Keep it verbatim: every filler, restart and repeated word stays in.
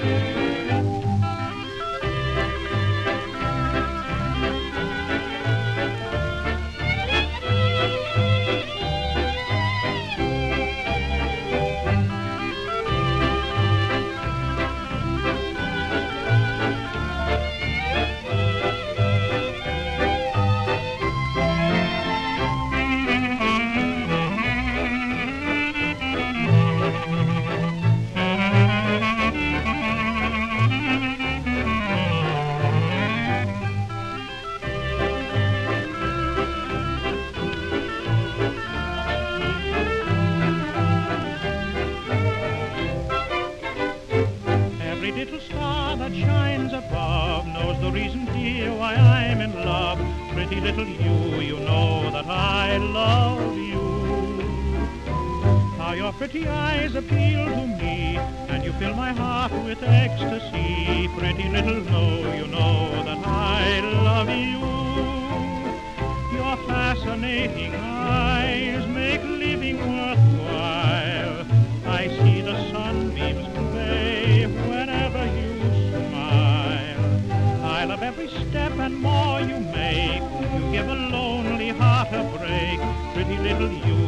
Every little star that shines above knows the reason, dear, why I'm in love. Pretty little you, you know that I love you. How your pretty eyes appeal to me, and you fill my heart with ecstasy. Pretty little no, you know that I love you. Your fascinating eyes make living worthwhile. I see the sunbeams play whenever you smile. I love every step and more you make. You give a lonely heart a break. Pretty little you,